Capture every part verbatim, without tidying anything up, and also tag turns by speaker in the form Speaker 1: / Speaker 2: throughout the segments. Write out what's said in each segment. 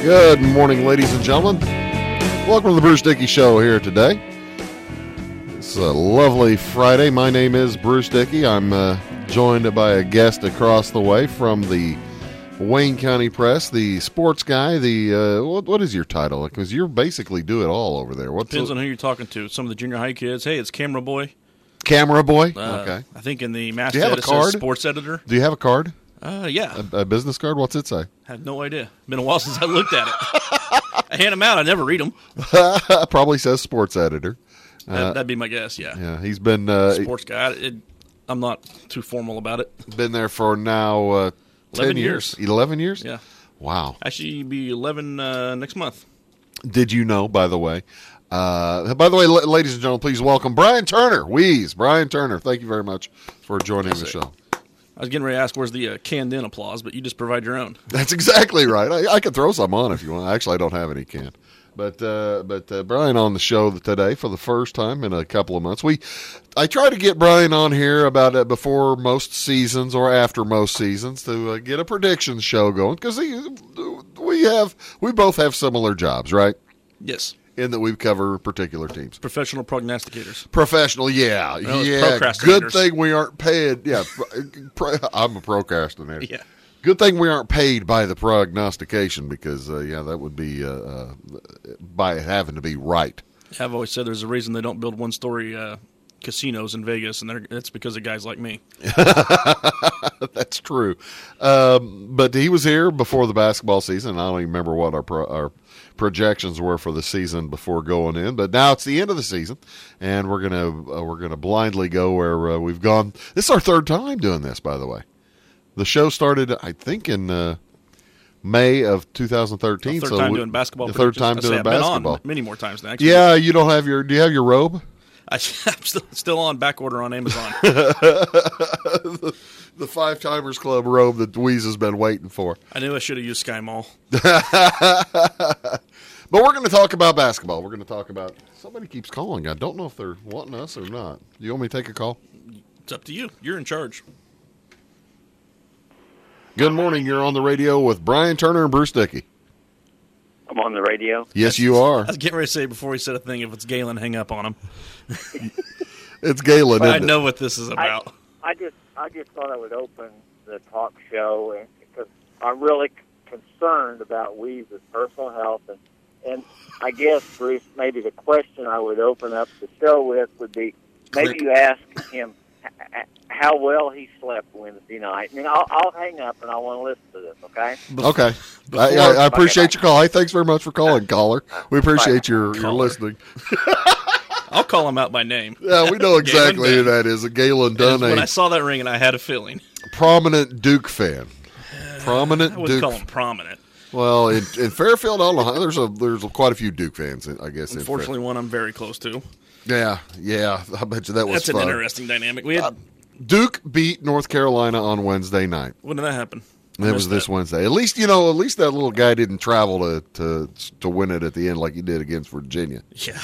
Speaker 1: Good morning, ladies and gentlemen. Welcome to the Bruce Dickey Show here today. It's a lovely Friday. My name is Bruce Dickey. I'm uh, joined by a guest across the way from the Wayne County Press, the sports guy. The uh, what, what is your title? Because you basically do it all over there. What's
Speaker 2: Depends
Speaker 1: the,
Speaker 2: on who you're talking to. Some of the junior high kids. Hey, it's Camera Boy.
Speaker 1: Camera Boy?
Speaker 2: Uh,
Speaker 1: okay.
Speaker 2: I think in the
Speaker 1: Do you
Speaker 2: masthead
Speaker 1: have a
Speaker 2: it
Speaker 1: card?
Speaker 2: says sports editor.
Speaker 1: Do you have a card?
Speaker 2: Uh, yeah.
Speaker 1: A, a business card? What's it say?
Speaker 2: I have no idea. Been a while since I looked at it. I hand them out. I never read them.
Speaker 1: Probably says sports editor.
Speaker 2: That,
Speaker 1: Uh,
Speaker 2: that'd be my guess, yeah.
Speaker 1: yeah, he's been uh,
Speaker 2: Sports guy. It, I'm not too formal about it.
Speaker 1: been there for now uh, ten
Speaker 2: eleven
Speaker 1: years.
Speaker 2: years.
Speaker 1: Eleven years?
Speaker 2: Yeah.
Speaker 1: Wow.
Speaker 2: Actually, be eleven uh, next month.
Speaker 1: Did you know, by the way? Uh, by the way, l- ladies and gentlemen, please welcome Brian Turner. Wheeze, Brian Turner. Thank you very much for joining the show.
Speaker 2: I was getting ready to ask where's the uh, canned-in applause, but you just provide your own.
Speaker 1: That's exactly right. I, I could throw some on if you want. Actually, I don't have any canned. But uh, but uh, Brian on the show today for the first time in a couple of months. We I try to get Brian on here about uh, before most seasons or after most seasons to uh, get a predictions show going because we have we both have similar jobs, right?
Speaker 2: Yes.
Speaker 1: In that we cover particular teams.
Speaker 2: Professional prognosticators.
Speaker 1: Professional, yeah,
Speaker 2: No, it's
Speaker 1: yeah.
Speaker 2: procrastinators.
Speaker 1: Good thing we aren't paid. Yeah, pro, I'm a procrastinator.
Speaker 2: Yeah.
Speaker 1: Good thing we aren't paid by the prognostication because, uh, yeah, that would be uh, uh, by having to be right.
Speaker 2: I've always said there's a reason they don't build one-story uh, casinos in Vegas, and it's because of guys like me.
Speaker 1: That's true. Um, but he was here before the basketball season. I don't even remember what our pro, our projections were for the season before going in. But now it's the end of the season, and we're gonna uh, we're gonna blindly go where uh, we've gone. This is our third time doing this, by the way. The show started, I think, in uh, May of two thousand thirteen.
Speaker 2: The third
Speaker 1: so
Speaker 2: time
Speaker 1: we,
Speaker 2: doing basketball.
Speaker 1: The third
Speaker 2: predictions.
Speaker 1: time
Speaker 2: I say
Speaker 1: doing
Speaker 2: I've been
Speaker 1: basketball.
Speaker 2: on many more times now. Actually.
Speaker 1: Yeah, you don't have your. Do you have your robe?
Speaker 2: I, I'm still, still on back order on Amazon.
Speaker 1: the, the Five Timers Club robe that Dweez has been waiting for.
Speaker 2: I knew I should have used Sky Mall.
Speaker 1: But we're going to talk about basketball. We're going to talk about. Somebody keeps calling. I don't know if they're wanting us or not. You want me to take a call?
Speaker 2: It's up to you. You're in charge.
Speaker 1: Good morning. You're on the radio with Brian Turner and Bruce Dickey.
Speaker 3: I'm on the radio.
Speaker 1: Yes, you are.
Speaker 2: I was getting ready to say before we said a thing, if it's Galen, hang up on him.
Speaker 1: It's Galen.
Speaker 2: I
Speaker 1: Isn't
Speaker 2: know
Speaker 1: it?
Speaker 2: what this is about.
Speaker 3: I, I just I just thought I would open the talk show and, because I'm really concerned about Weeze's personal health. And, and I guess, Bruce, maybe the question I would open up the show with would be, maybe you ask him how well he slept Wednesday night. I mean, I'll, I'll hang up and I want to listen to this, okay?
Speaker 1: Okay.
Speaker 2: Before-
Speaker 1: I, I, I appreciate
Speaker 3: okay,
Speaker 1: your call. Hey, thanks very much for calling, caller. We appreciate your, your
Speaker 2: Caller.
Speaker 1: listening.
Speaker 2: I'll call him out by name.
Speaker 1: Yeah, we know exactly who
Speaker 2: Dunn.
Speaker 1: that is. A Galen
Speaker 2: And
Speaker 1: Dunn,
Speaker 2: when
Speaker 1: a
Speaker 2: I saw that ring, and I had a feeling.
Speaker 1: prominent Duke fan. Prominent
Speaker 2: I wouldn't
Speaker 1: Duke.
Speaker 2: call him prominent.
Speaker 1: Well, in, in Fairfield, I don't know. There's a there's a, quite a few Duke fans, I guess. in
Speaker 2: Unfortunately, one I'm very close to.
Speaker 1: Fair- yeah, yeah. I bet you that was
Speaker 2: That's an
Speaker 1: fun.
Speaker 2: interesting dynamic. We had.
Speaker 1: Uh, Duke beat North Carolina on Wednesday night.
Speaker 2: When did that happen? I
Speaker 1: It was
Speaker 2: missed
Speaker 1: this
Speaker 2: that.
Speaker 1: Wednesday. At least you know. At least that little guy didn't travel to to to win it at the end like he did against Virginia.
Speaker 2: Yeah.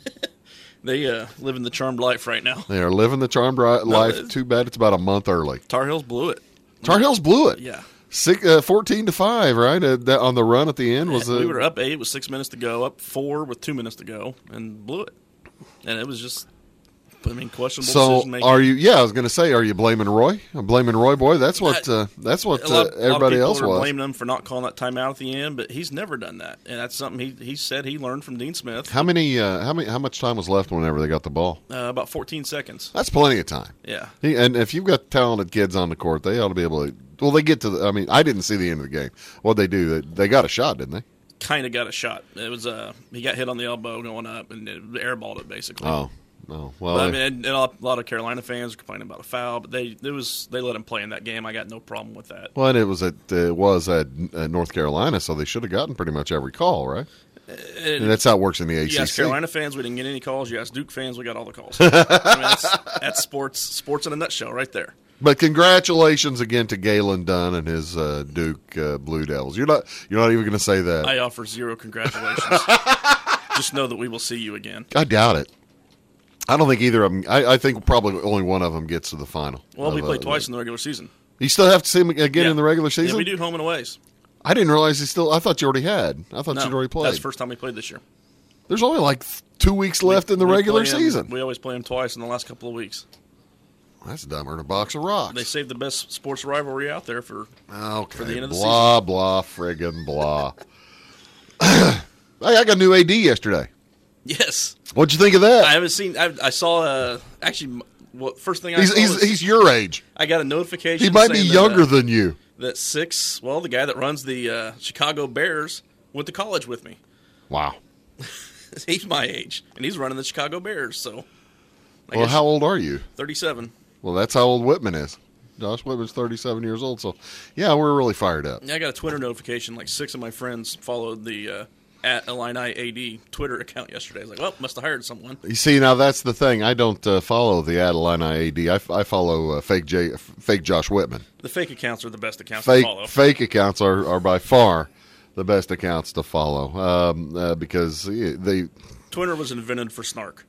Speaker 2: They uh, live in the charmed life right now.
Speaker 1: They are living the charmed ri- life.
Speaker 2: it's-
Speaker 1: Too bad it's about a month early.
Speaker 2: Tar Heels blew it.
Speaker 1: Tar Heels blew it.
Speaker 2: Yeah.
Speaker 1: Six, uh, fourteen to five, right? Uh, that on the run at the end was uh,
Speaker 2: we were up eight with six minutes to go, up four with two minutes to go, and blew it. And it was just, I mean, questionable
Speaker 1: So
Speaker 2: decision making.
Speaker 1: are you? Yeah, I was going to say, are you blaming Roy? I'm blaming Roy Boy. That's what. Uh, that's what
Speaker 2: a lot,
Speaker 1: uh,
Speaker 2: a lot of
Speaker 1: everybody
Speaker 2: people
Speaker 1: else
Speaker 2: are
Speaker 1: was.
Speaker 2: blaming him for not calling that timeout at the end, but he's never done that, and that's something he he said he learned from Dean Smith.
Speaker 1: How many? Uh, how many? How much time was left whenever they got the ball?
Speaker 2: Uh, about fourteen seconds.
Speaker 1: That's plenty of time.
Speaker 2: Yeah.
Speaker 1: He, and if you've got talented kids on the court, they ought to be able to. Well, they get to the. I mean, I didn't see the end of the game. What they do? They, they got a shot, didn't they?
Speaker 2: Kind of got a shot. It was uh he got hit on the elbow going up and it airballed it basically.
Speaker 1: Oh, no. Well,
Speaker 2: But, I
Speaker 1: they-
Speaker 2: mean, and, and a lot of Carolina fans are complaining about a foul, but they it was they let him play in that game. I got no problem with that.
Speaker 1: well, and it was at uh, it was at uh, North Carolina, so they should have gotten pretty much every call, right?
Speaker 2: And
Speaker 1: And that's how it works in the A C C.
Speaker 2: you ask Carolina fans, we didn't get any calls. You ask Duke fans, we got all the calls. I mean, that's, that's sports sports in a nutshell right there.
Speaker 1: But congratulations again to Galen Dunn and his uh, Duke uh, Blue Devils. You're not you're not even going to say that.
Speaker 2: I offer zero congratulations. Just know that we will see you again.
Speaker 1: I doubt it. I don't think either of them. I, I think probably only one of them gets to the final.
Speaker 2: Well, we
Speaker 1: of,
Speaker 2: play
Speaker 1: uh,
Speaker 2: twice in the regular season.
Speaker 1: You still have to see them again
Speaker 2: Yeah.
Speaker 1: in the regular
Speaker 2: Yeah,
Speaker 1: season?
Speaker 2: we do home and aways.
Speaker 1: I didn't realize he still. I thought you already had. I thought
Speaker 2: No,
Speaker 1: you'd already played.
Speaker 2: that's the first time we played this year.
Speaker 1: There's only like th- two weeks left in the
Speaker 2: We
Speaker 1: regular
Speaker 2: play 'em-
Speaker 1: season.
Speaker 2: We always play them twice in the last couple of weeks.
Speaker 1: That's dumber than a box of rocks.
Speaker 2: They saved the best sports rivalry out there for.
Speaker 1: Okay.
Speaker 2: for the end of the
Speaker 1: blah, blah, friggin' blah. Hey, I got a new A D yesterday.
Speaker 2: Yes,
Speaker 1: What'd you think of that?
Speaker 2: I haven't seen. I, I saw. Uh, actually, well, first thing I
Speaker 1: he's
Speaker 2: saw
Speaker 1: he's,
Speaker 2: was,
Speaker 1: he's your age.
Speaker 2: I got a notification.
Speaker 1: He might be
Speaker 2: saying
Speaker 1: younger
Speaker 2: that, uh,
Speaker 1: than you.
Speaker 2: that six. Well, the guy that runs the uh, Chicago Bears went to college with me.
Speaker 1: Wow.
Speaker 2: He's my age, and he's running the Chicago Bears. So, I
Speaker 1: Well,
Speaker 2: guess
Speaker 1: how old are you?
Speaker 2: thirty-seven.
Speaker 1: Well, that's how old Whitman is. Josh Whitman's thirty-seven years old. So, yeah, we're really fired up.
Speaker 2: Yeah, I got a Twitter notification. Like six of my friends followed the uh, at Illini A D Twitter account yesterday. I was like, well, must have hired someone.
Speaker 1: You see, now that's the thing. I don't uh, follow the Adelina A D. I, I follow uh, fake J, fake Josh Whitman.
Speaker 2: The fake accounts are the best accounts
Speaker 1: Fake
Speaker 2: to follow.
Speaker 1: fake accounts are, are by far the best accounts to follow um, uh, because they.
Speaker 2: Twitter was invented for snark.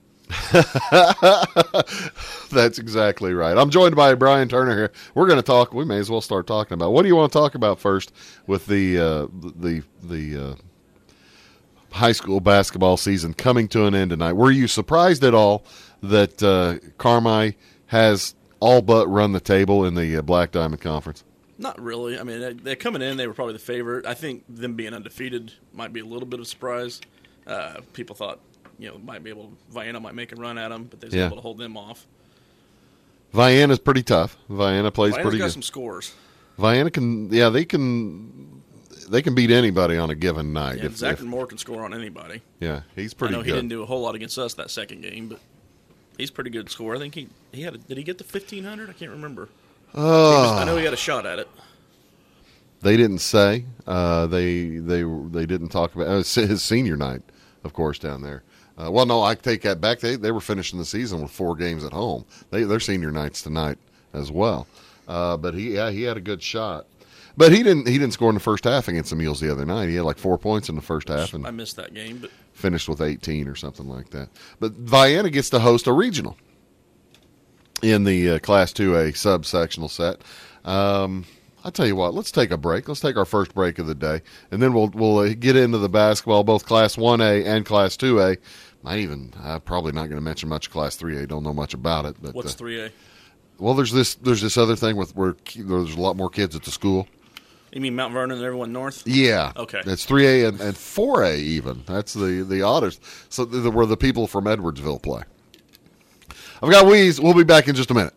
Speaker 1: That's exactly right. I'm joined by Brian Turner here. We're going to talk. We may as well start talking about. What do you want to talk about first with the uh, the the uh, high school basketball season coming to an end tonight? Were you surprised at all that uh, Carmi has all but run the table in the uh, Black Diamond Conference?
Speaker 2: Not really. I mean, they, they're coming in. They were probably the favorite. I think them being undefeated might be a little bit of a surprise. Uh, people thought, you know, might be able, Vienna might make a run at them, but they was
Speaker 1: Yeah.
Speaker 2: able to hold them off.
Speaker 1: Vienna's pretty tough. Vienna plays
Speaker 2: Vienna's
Speaker 1: pretty
Speaker 2: got
Speaker 1: good.
Speaker 2: some scores.
Speaker 1: Vienna can, yeah, they can, they can beat anybody on a given night.
Speaker 2: Yeah,
Speaker 1: if-
Speaker 2: Zach
Speaker 1: if-
Speaker 2: Moore can score on anybody.
Speaker 1: yeah, he's pretty
Speaker 2: I know
Speaker 1: good.
Speaker 2: he didn't do a whole lot against us that second game, but he's pretty good scorer. I think he, he had a, did he get to fifteen hundred? I can't remember.
Speaker 1: Oh.
Speaker 2: I know he had a shot at it.
Speaker 1: They didn't say. Uh, they they they didn't talk about uh, his senior night, of course, down there. Uh, well, no, I take that back. They they were finishing the season with four games at home. They their senior nights tonight as well. Uh, but he yeah he had a good shot. But he didn't he didn't score in the first half against the Mules the other night. He had like four points in the first half and
Speaker 2: I missed that game, but
Speaker 1: finished with eighteen or something like that. But Vienna gets to host a regional in the uh, Class two A subsectional set. Um, I'll tell you what, let's take a break. Let's take our first break of the day, and then we'll we'll uh, get into the basketball, both Class one A and Class two A. Not even, I'm probably not going to mention much Class three A. Don't know much about it. But,
Speaker 2: what's
Speaker 1: uh,
Speaker 2: three A?
Speaker 1: well, there's this there's this other thing with where ki- there's a lot more kids at the school.
Speaker 2: You mean Mount Vernon and everyone north?
Speaker 1: Yeah.
Speaker 2: Okay.
Speaker 1: That's three A and, and four A even. That's the, the oddest. So the, where the people from Edwardsville play. I've got Weeze. We'll be back in just a minute.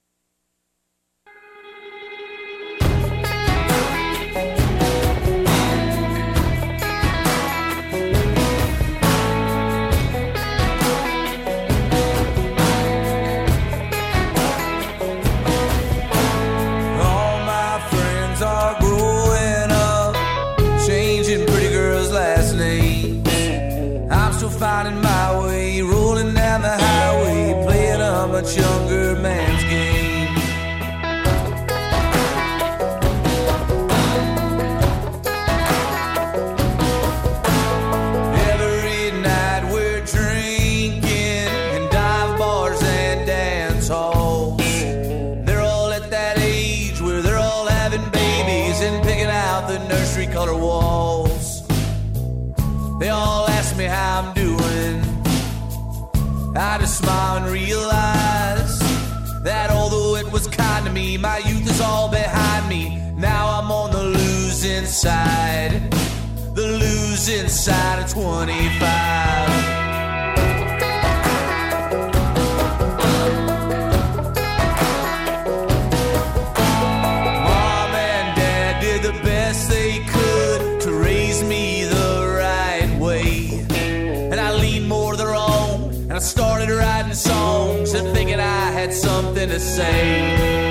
Speaker 4: All my friends are growing up, changing pretty girls' last names. I'm still finding my way, rolling down the highway, playing a much younger man's game. Every night we're drinking in dive bars and dance halls. They're all at that age where they're all having babies and picking out the nursery color walls. They all ask me how I'm doing. I just smile and realize that although it was kind to me, my youth is all behind me. Now I'm on the losing side, the losing side of twenty-five. Mom and Dad did the best they could to raise me the right way. And I leaned more to their own, and I started writing songs and thinking I had something to say.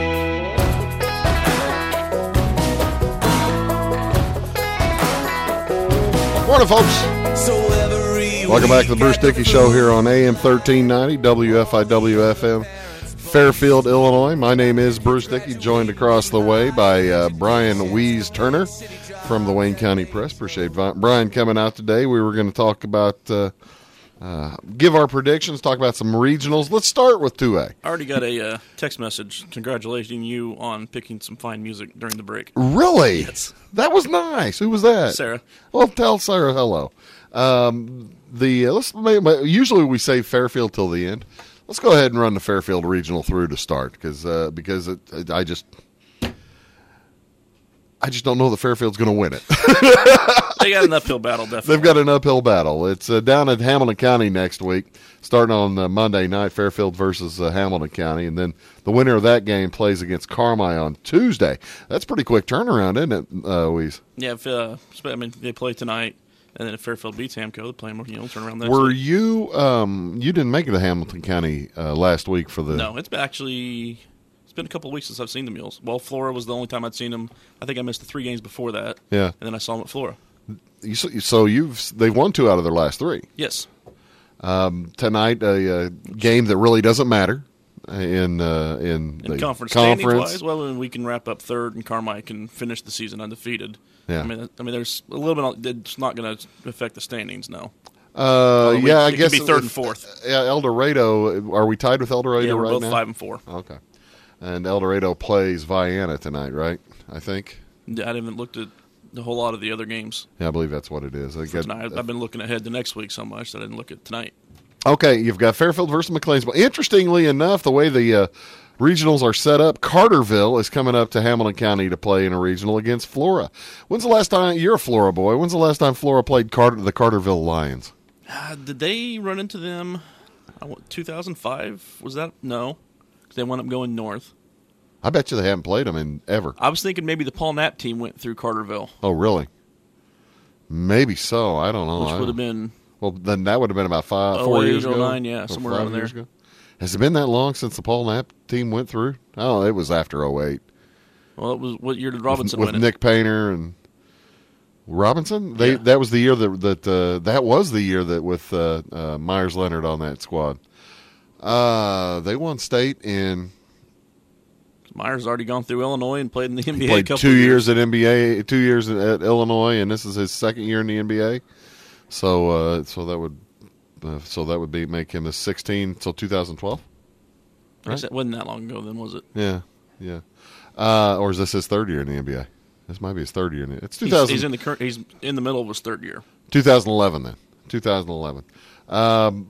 Speaker 1: Morning, folks.
Speaker 4: So every
Speaker 1: Welcome back to the
Speaker 4: week
Speaker 1: Bruce
Speaker 4: at the
Speaker 1: Dickey Show
Speaker 4: food
Speaker 1: here on A M thirteen ninety W F I W F M, Fairfield, Illinois. My name is Bruce Dickey, joined across the way by uh, Brian Weeze Turner from the Wayne County Press. Appreciate Vi- Brian coming out today. We were going to talk about uh, uh, give our predictions, talk about some regionals. Let's start with two A.
Speaker 2: I already got a uh, text message congratulating you on picking some fine music during the break.
Speaker 1: Really?
Speaker 2: Yes.
Speaker 1: That was nice. Who was that?
Speaker 2: Sarah.
Speaker 1: Well, tell Sarah hello. Um, the uh, let's usually we save Fairfield till the end. Let's go ahead and run the Fairfield Regional through to start because uh, because it, it, I just I just don't know that Fairfield's going to win it.
Speaker 2: They got an uphill battle, definitely.
Speaker 1: They've got an uphill battle. It's uh, down at Hamilton County next week, starting on uh, Monday night, Fairfield versus uh, Hamilton County, and then the winner of that game plays against Carmi on Tuesday. That's a pretty quick turnaround, isn't it, uh, Weeze?
Speaker 2: Yeah, if, uh, I mean, they play tonight, and then if Fairfield beats Hamco, they're playing, you know, turn around next
Speaker 1: Were
Speaker 2: week.
Speaker 1: you, um, you didn't make it to Hamilton County uh, last week for the...
Speaker 2: No, it's been actually, it's been a couple of weeks since I've seen the Mules. Well, Flora was the only time I'd seen them. I think I missed the three games before that.
Speaker 1: Yeah.
Speaker 2: And then I saw them at Flora.
Speaker 1: You, so you've they've won two out of their last three.
Speaker 2: Yes.
Speaker 1: Um, tonight, a, a game that really doesn't matter in uh, in,
Speaker 2: In
Speaker 1: the
Speaker 2: conference,
Speaker 1: conference.
Speaker 2: standings-wise, well, then we can wrap up third, and Carmi can finish the season undefeated.
Speaker 1: Yeah.
Speaker 2: I mean, I mean, there's a little bit. It's not going to affect the standings, no.
Speaker 1: Uh,
Speaker 2: we-
Speaker 1: yeah, I
Speaker 2: it could
Speaker 1: guess
Speaker 2: be third
Speaker 1: if-
Speaker 2: and fourth.
Speaker 1: Yeah, El Dorado. Are we tied with El Dorado
Speaker 2: Yeah, we're
Speaker 1: right
Speaker 2: both
Speaker 1: now?
Speaker 2: five and four.
Speaker 1: Okay, and El Dorado plays Vienna tonight, right? I think.
Speaker 2: I haven't looked at a whole lot of the other games
Speaker 1: Yeah, I believe that's what it is. I
Speaker 2: for
Speaker 1: get-
Speaker 2: tonight. I've been looking ahead to next week so much that I didn't look at tonight.
Speaker 1: Okay, you've got Fairfield versus McLeansville. Interestingly enough, the way the uh, regionals are set up, Carterville is coming up to Hamilton County to play in a regional against Flora. When's the last time, you're a Flora boy, when's the last time Flora played Carter, the Carterville Lions?
Speaker 2: Uh, did they run into them? I want two thousand five. Was that no? 'Cause they wound up going north.
Speaker 1: I bet you they haven't played them in ever.
Speaker 2: I was thinking maybe the Paul Knapp team went through Carterville,
Speaker 1: Oh, really? Maybe so. I don't know.
Speaker 2: which
Speaker 1: I
Speaker 2: would have
Speaker 1: don't-
Speaker 2: been
Speaker 1: Well, then that would have been about five,
Speaker 2: oh
Speaker 1: four
Speaker 2: eight,
Speaker 1: years
Speaker 2: oh
Speaker 1: ago.
Speaker 2: nine, yeah,
Speaker 1: Or
Speaker 2: somewhere
Speaker 1: five
Speaker 2: around
Speaker 1: years
Speaker 2: there.
Speaker 1: ago. Has it been that long since the Paul Knapp team went through? Oh, it was after oh eight.
Speaker 2: well. It was what year did Robinson
Speaker 1: with,
Speaker 2: win
Speaker 1: with
Speaker 2: it?
Speaker 1: Nick Painter and Robinson. They
Speaker 2: Yeah.
Speaker 1: that was the year that that uh, that was the year that with uh, uh, Myers Leonard on that squad. Uh, they won state in
Speaker 2: Myers already gone through Illinois and played in the N B A. a
Speaker 1: played
Speaker 2: couple
Speaker 1: two
Speaker 2: of
Speaker 1: years at N B A, two years at Illinois, and this is his second year in the N B A. So uh, so that would uh, so that would be make him a sixteen. So two thousand twelve.
Speaker 2: I guess it wasn't that long ago, then, was it?
Speaker 1: Yeah, yeah. Uh, or is this his third year in the N B A? This might be his third year. In the, it's two
Speaker 2: He's,
Speaker 1: thousand.
Speaker 2: he's in the current. He's in the middle of his third year.
Speaker 1: twenty eleven then. twenty eleven. Um,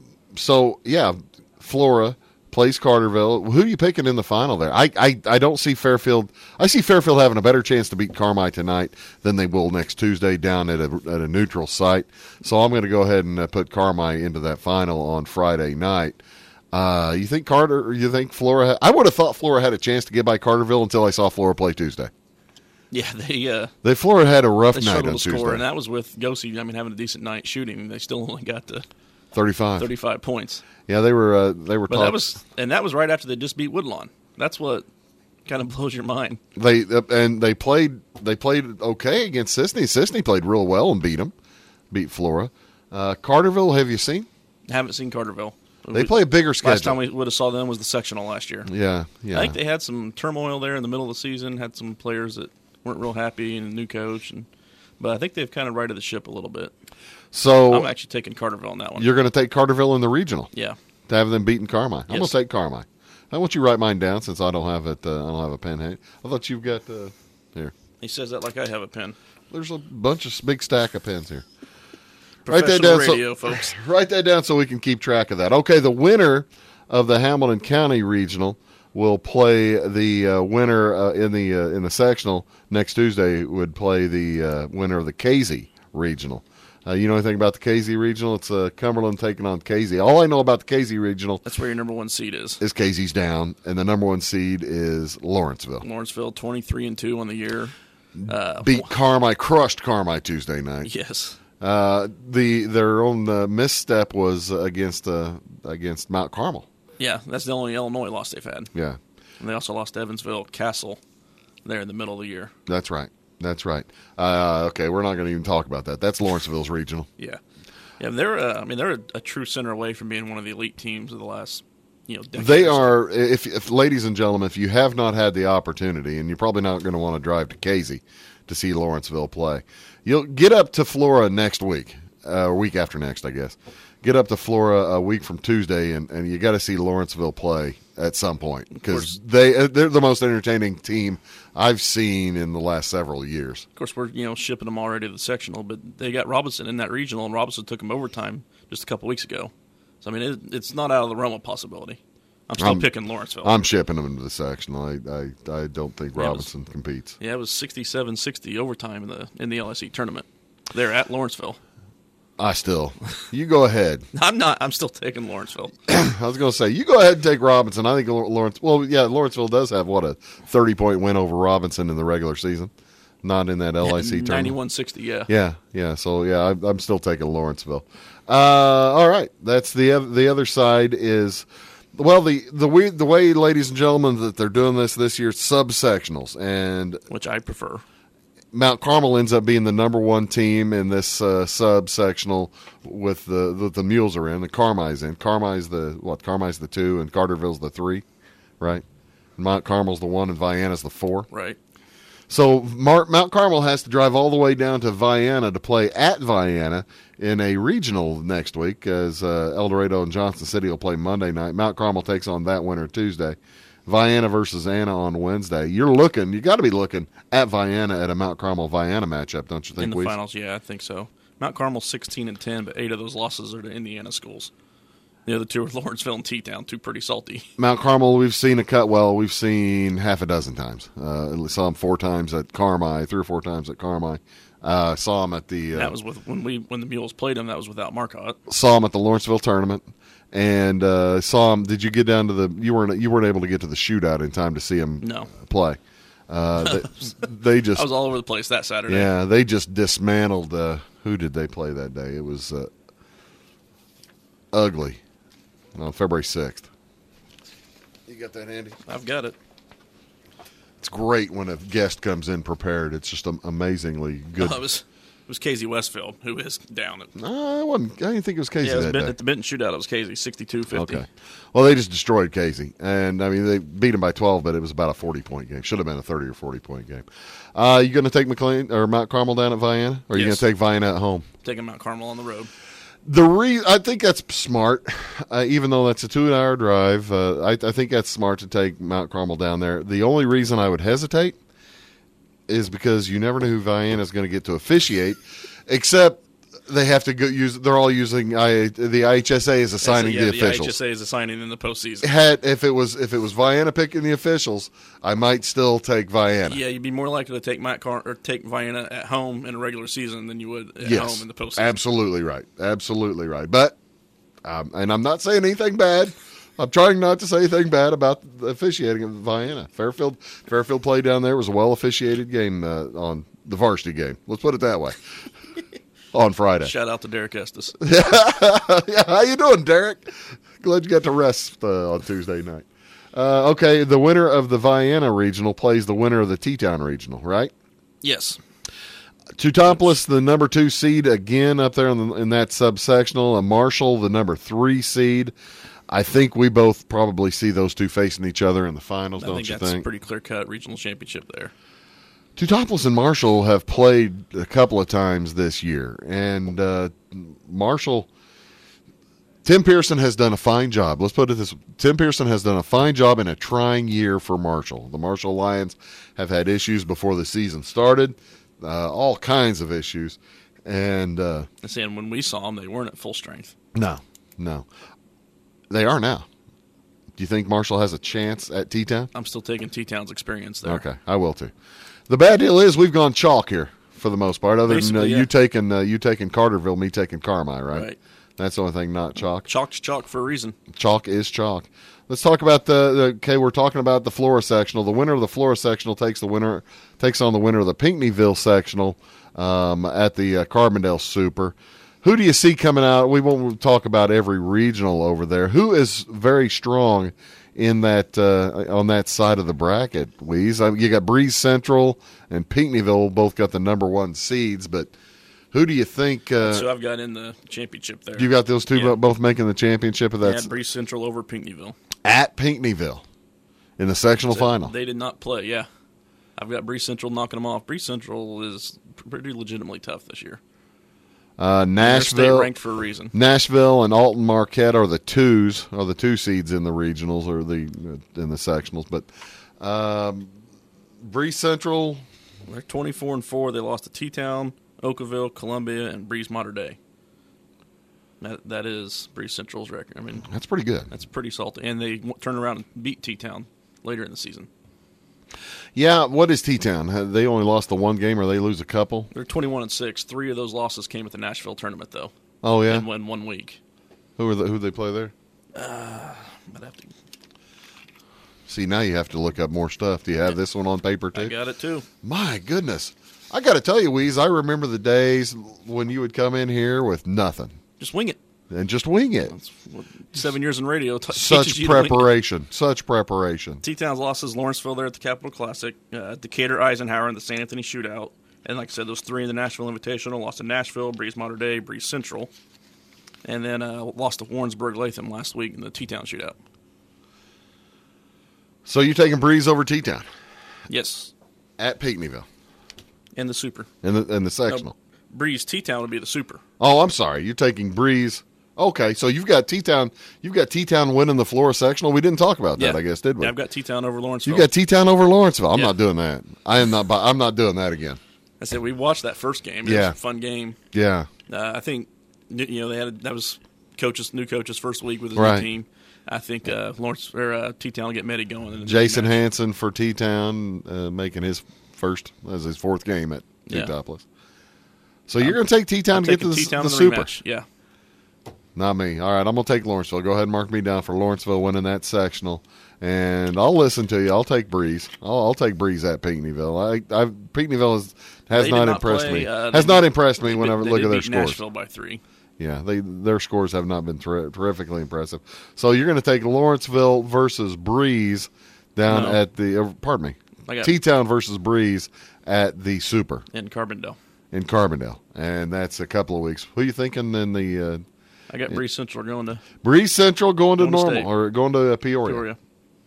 Speaker 1: so, yeah, Flora plays Carterville. Who are you picking in the final there? I, I, I don't see Fairfield. I see Fairfield having a better chance to beat Carmi tonight than they will next Tuesday down at a, at a neutral site. So I'm going to go ahead and uh, put Carmi into that final on Friday night. Uh, you think Carter, you think Flora, ha- I would have thought Flora had a chance to get by Carterville until I saw Flora play Tuesday.
Speaker 2: Yeah, they uh,
Speaker 1: They Flora had a rough
Speaker 2: they
Speaker 1: night
Speaker 2: struggled
Speaker 1: on
Speaker 2: to score,
Speaker 1: Tuesday.
Speaker 2: and that was with Gosi. I mean, having a decent night shooting. They still only got to
Speaker 1: thirty-five.
Speaker 2: thirty-five points.
Speaker 1: Yeah, they were. Uh, they were.
Speaker 2: But
Speaker 1: top.
Speaker 2: that was, and that was right after they just beat Woodlawn. That's what kind of blows your mind.
Speaker 1: They uh, and they played. They played okay against Sisney. Sisney played real well and beat them. Beat Flora. Uh, Carterville. Have you seen?
Speaker 2: Haven't seen Carterville.
Speaker 1: They play a bigger schedule.
Speaker 2: Last time we would have saw them was the sectional last year.
Speaker 1: Yeah, yeah.
Speaker 2: I think they had some turmoil there in the middle of the season. Had some players that weren't real happy, and a new coach. And but I think they've kind of righted the ship a little bit.
Speaker 1: so
Speaker 2: I'm actually taking Carterville on that one.
Speaker 1: you're going to take Carterville in the regional
Speaker 2: Yeah.
Speaker 1: to have them beaten Carmi. I'm going
Speaker 2: Yes.
Speaker 1: to take Carmi. I want you to write mine down since I don't have it. Uh, I don't have a pen. Hey, I thought you've got uh, here.
Speaker 2: He says that like I have a pen.
Speaker 1: There's a bunch of big stack of pens here. Write that
Speaker 2: Professional
Speaker 1: down.
Speaker 2: radio,
Speaker 1: so,
Speaker 2: folks.
Speaker 1: Write that down so we can keep track of that. Okay, the winner of the Hamilton County Regional will play the uh, winner uh, in the uh, in the sectional next Tuesday. Would play the uh, winner of the Casey Regional. Uh, you know anything about the Casey Regional? It's uh, Cumberland taking on Casey. All I know about the Casey Regional
Speaker 2: That's where your number one seed is.
Speaker 1: is Casey's down, and the number one seed is Lawrenceville.
Speaker 2: Lawrenceville, twenty-three and two on the year. Uh,
Speaker 1: Beat Carmi, crushed Carmi Tuesday night.
Speaker 2: Yes.
Speaker 1: Uh, the their own uh, misstep was against uh, against Mount Carmel.
Speaker 2: Yeah, that's the only Illinois loss they've had.
Speaker 1: Yeah,
Speaker 2: And they also lost Evansville Castle there in the middle of the year.
Speaker 1: that's right. That's right. Uh, okay, we're not going to even talk about that. That's Lawrenceville's regional.
Speaker 2: Yeah. Yeah, they're uh, I mean they're a, a true center away from being one of the elite teams of the last, you know, decade.
Speaker 1: They are, if, if ladies and gentlemen, if you have not had the opportunity, and you're probably not going to want to drive to Casey to see Lawrenceville play, you'll get up to Flora next week. uh, week after next, I guess. Get up to Flora a week from Tuesday, and, and you got to see Lawrenceville play at some point because they they're the most entertaining team I've seen in the last several years.
Speaker 2: Of course, we're you know shipping them already to the sectional, but they got Robinson in that regional, and Robinson took them overtime just a couple weeks ago. So I mean, it, it's not out of the realm of possibility. I'm still
Speaker 1: I'm,
Speaker 2: picking Lawrenceville.
Speaker 1: I'm shipping them into the sectional. I I, I don't think
Speaker 2: Yeah,
Speaker 1: Robinson
Speaker 2: it was,
Speaker 1: competes.
Speaker 2: Yeah, it was sixty-seven sixty overtime in the in the L S E tournament. They're at Lawrenceville.
Speaker 1: I still, you go ahead.
Speaker 2: I'm not. I'm still taking Lawrenceville.
Speaker 1: I was going to say, you go ahead and take Robinson. I think Lawrence. Well, yeah, Lawrenceville does have what a thirty point win over Robinson in the regular season, not in that L I C tournament.
Speaker 2: ninety-one sixty. Yeah.
Speaker 1: Yeah, yeah. So yeah, I, I'm still taking Lawrenceville. Uh, all right, that's the the other side is. Well, the the way, the way, ladies and gentlemen, that they're doing this this year, subsectionals, and
Speaker 2: which I prefer.
Speaker 1: Mount Carmel ends up being the number one team in this uh, sub-sectional with the, the the Mules are in, and Carmi's in. Carmi's the, what, Carmi's the two, and Carterville's the three, right? Mount Carmel's the one, and Vienna's the four.
Speaker 2: Right.
Speaker 1: So Mar- Mount Carmel has to drive all the way down to Vienna to play at Vienna in a regional next week, as uh, El Dorado and Johnson City will play Monday night. Mount Carmel takes on that winner Tuesday. Vienna versus Anna on Wednesday. You're looking, you got to be looking at Vienna at a Mount Carmel Vienna matchup, don't you think?
Speaker 2: In the
Speaker 1: Weiss?
Speaker 2: finals, yeah, I think so. Mount Carmel's sixteen and ten, but eight of those losses are to Indiana schools. The other two are Lawrenceville and T-Town, two pretty salty.
Speaker 1: Mount Carmel, we've seen a cut. Well, we've seen half a dozen times. Uh, saw them four times at Carmi, three or four times at Carmi. Uh, saw them at the. Uh,
Speaker 2: that was with when we when the Mules played them. That was without Marcotte.
Speaker 1: Saw them at the Lawrenceville tournament. And uh, saw him. Did you get down to the? You weren't. You weren't able to get to the shootout in time to see him
Speaker 2: no.
Speaker 1: play. Uh, they, they just.
Speaker 2: I was all over the place that Saturday.
Speaker 1: Yeah, they just dismantled. Uh, who did they play that day? It was uh, ugly. On February sixth. You got that, Andy?
Speaker 2: I've got it.
Speaker 1: It's great when a guest comes in prepared. It's just amazingly good.
Speaker 2: No, it was. It was Casey Westfield, who is down at.
Speaker 1: No, I wasn't. I didn't think it was Casey
Speaker 2: yeah, it was
Speaker 1: that
Speaker 2: Benton,
Speaker 1: day.
Speaker 2: at the Benton shootout, it was Casey, sixty-two fifty.
Speaker 1: Okay. Well, they just destroyed Casey, and I mean they beat him by twelve, but it was about a forty-point game. Should have been a thirty or forty-point game. Uh, you going to take McLean or Mount Carmel down at Vienna, or are you
Speaker 2: Yes.
Speaker 1: going to take Vienna at home?
Speaker 2: Taking Mount Carmel on the road.
Speaker 1: The re- I think that's smart, uh, even though that's a two-hour drive. Uh, I, I think that's smart to take Mount Carmel down there. The only reason I would hesitate is because you never know who Vienna is going to get to officiate, except they have to go use. They're all using I, the I H S A is assigning
Speaker 2: yeah,
Speaker 1: the,
Speaker 2: the
Speaker 1: officials.
Speaker 2: I H S A is assigning in the postseason.
Speaker 1: Had if it was if it was Vienna picking the officials, I might still take Vienna.
Speaker 2: Yeah, you'd be more likely to take Matt Car- or take Vienna at home in a regular season than you would at
Speaker 1: Yes,
Speaker 2: home in the postseason.
Speaker 1: absolutely right, absolutely right. But um, and I'm not saying anything bad. I'm trying not to say anything bad about the officiating of Vienna. Fairfield Fairfield play down there was a well officiated game uh, on the varsity game. Let's put it that way. On Friday.
Speaker 2: Shout out to Derek Estes.
Speaker 1: Yeah, how you doing, Derek? Glad you got to rest uh, on Tuesday night. Uh, okay, the winner of the Vienna regional plays the winner of the T-Town regional, right?
Speaker 2: Yes.
Speaker 1: Teutopolis, the number two seed, again up there in, the, in that subsectional. And Marshall, the number three seed. I think we both probably see those two facing each other in the finals,
Speaker 2: I
Speaker 1: don't
Speaker 2: think
Speaker 1: you
Speaker 2: that's
Speaker 1: think?
Speaker 2: a pretty clear-cut regional championship there.
Speaker 1: Teutopolis and Marshall have played a couple of times this year, and uh, Marshall, Tim Pearson has done a fine job. Let's put it this way. Tim Pearson has done a fine job in a trying year for Marshall. The Marshall Lions have had issues before the season started, uh, all kinds of issues, and uh,
Speaker 2: And saying when we saw them, they weren't at full strength.
Speaker 1: no, no. They are now. Do you think Marshall has a chance at T-Town?
Speaker 2: I'm still taking T-Town's experience there.
Speaker 1: Okay, I will too. The bad deal is we've gone chalk here for the most part. Other than uh,
Speaker 2: Basically, yeah.
Speaker 1: you taking uh, you taking Carterville, me taking Carmi, right?
Speaker 2: Right.
Speaker 1: That's the only thing not chalk.
Speaker 2: Chalk's chalk for a reason.
Speaker 1: Chalk is chalk. Let's talk about the, the okay. We're talking about the Flora sectional. The winner of the Flora sectional takes the winner takes on the winner of the Pinckneyville sectional um, at the uh, Carbondale Super. Who do you see coming out? We won't talk about every regional over there. Who is very strong in that uh, on that side of the bracket, Weeze? I mean, you got Breeze Central and Pinckneyville both got the number one seeds, but who do you think? Uh,
Speaker 2: So I've got in the championship there.
Speaker 1: you got those two
Speaker 2: Yeah.
Speaker 1: both making the championship of that
Speaker 2: Yeah, Breeze Central over Pinckneyville.
Speaker 1: at Pinckneyville in the sectional
Speaker 2: So
Speaker 1: final.
Speaker 2: They did not play, yeah. I've got Breeze Central knocking them off. Breeze Central is pretty legitimately tough this year.
Speaker 1: Uh,
Speaker 2: They're state
Speaker 1: Nashville,
Speaker 2: ranked for a reason.
Speaker 1: Nashville, and Alton Marquette are the twos, are the two seeds in the regionals or the in the sectionals. But um, Breeze Central,
Speaker 2: They're twenty-four and four. They lost to T-Town, Oakville, Columbia, and Breeze Mater Dei. That that is Breeze Central's record. I mean,
Speaker 1: that's pretty good.
Speaker 2: that's pretty salty. And they w- turned around and beat T-Town later in the season.
Speaker 1: Yeah, what is T-Town? Have they only lost the one game, or they lose a couple?
Speaker 2: They're twenty-one and six. Three of those losses came at the Nashville tournament, though.
Speaker 1: Oh yeah,
Speaker 2: In one, one week.
Speaker 1: who are the, who they play there?
Speaker 2: Uh, I'd have to,
Speaker 1: See, now you have to look up more stuff. Do you have this one on paper too?
Speaker 2: I got it too.
Speaker 1: My goodness, I got to tell you, Weeze, I remember the days when you would come in here with nothing
Speaker 2: Just wing it.
Speaker 1: and just wing it.
Speaker 2: That's what seven years in radio t- teaches
Speaker 1: Such
Speaker 2: you to wing it.
Speaker 1: preparation, such preparation.
Speaker 2: T-Town's losses: Lawrenceville there at the Capital Classic, uh, Decatur Eisenhower in the Saint Anthony Shootout, and like I said, those three in the Nashville Invitational. Lost to Nashville, Breeze Mater Dei, Breeze Central, and then uh, lost to Warrensburg Latham last week in the T-Town Shootout.
Speaker 1: So you're taking Breeze over T-Town
Speaker 2: Yes,
Speaker 1: at Pinckneyville
Speaker 2: and the Super.
Speaker 1: in the in the sectional.
Speaker 2: No, Breeze T-Town would be the Super.
Speaker 1: Oh, I'm sorry. You're taking Breeze. Okay, so you've got T-Town. You've got T-Town winning the Flora sectional. We didn't talk about that,
Speaker 2: Yeah.
Speaker 1: I guess, did we?
Speaker 2: Yeah, I've got T-Town over Lawrenceville.
Speaker 1: You got T-Town over Lawrenceville. I'm
Speaker 2: Yeah.
Speaker 1: not doing that. I am not. bu- I'm not doing that again.
Speaker 2: I said we watched that first game. It
Speaker 1: Yeah.
Speaker 2: was a fun game.
Speaker 1: Yeah.
Speaker 2: Uh, I think you know they had that was coaches new coaches first week with his
Speaker 1: Right.
Speaker 2: new team. I think uh, Lawrence or uh, T-Town will get Medi going. In the
Speaker 1: Jason
Speaker 2: match.
Speaker 1: Hansen for T-Town uh, making his first as his fourth game at
Speaker 2: Yeah.
Speaker 1: Teutopolis. So you're going to take T-Town
Speaker 2: I'm
Speaker 1: to get to
Speaker 2: taking
Speaker 1: the,
Speaker 2: T-Town
Speaker 1: the
Speaker 2: in the
Speaker 1: Super.
Speaker 2: rematch. Yeah.
Speaker 1: Not me. All right, I'm going to take Lawrenceville. Go ahead and mark me down for Lawrenceville winning that sectional. And I'll listen to you. I'll take Breeze. I'll, I'll take Breeze at Pinckneyville. I, I Pinckneyville has, has
Speaker 2: They
Speaker 1: not
Speaker 2: did not
Speaker 1: impressed
Speaker 2: play,
Speaker 1: me.
Speaker 2: uh,
Speaker 1: has
Speaker 2: they
Speaker 1: not
Speaker 2: did-
Speaker 1: impressed me
Speaker 2: They
Speaker 1: whenever I
Speaker 2: beat-
Speaker 1: look
Speaker 2: they
Speaker 1: at their
Speaker 2: beat
Speaker 1: scores.
Speaker 2: Nashville by three.
Speaker 1: Yeah, they their scores have not been ter- terrifically impressive. So you're going to take Lawrenceville versus Breeze down
Speaker 2: No.
Speaker 1: at the. Uh, pardon me,
Speaker 2: I got
Speaker 1: T-Town versus Breeze at the Super
Speaker 2: in Carbondale.
Speaker 1: in Carbondale, and that's a couple of weeks. Who are you thinking in the uh,
Speaker 2: I got Breeze Central going to
Speaker 1: Breeze Central going to
Speaker 2: Going to
Speaker 1: normal
Speaker 2: state.
Speaker 1: or going to uh, Peoria?
Speaker 2: Peoria.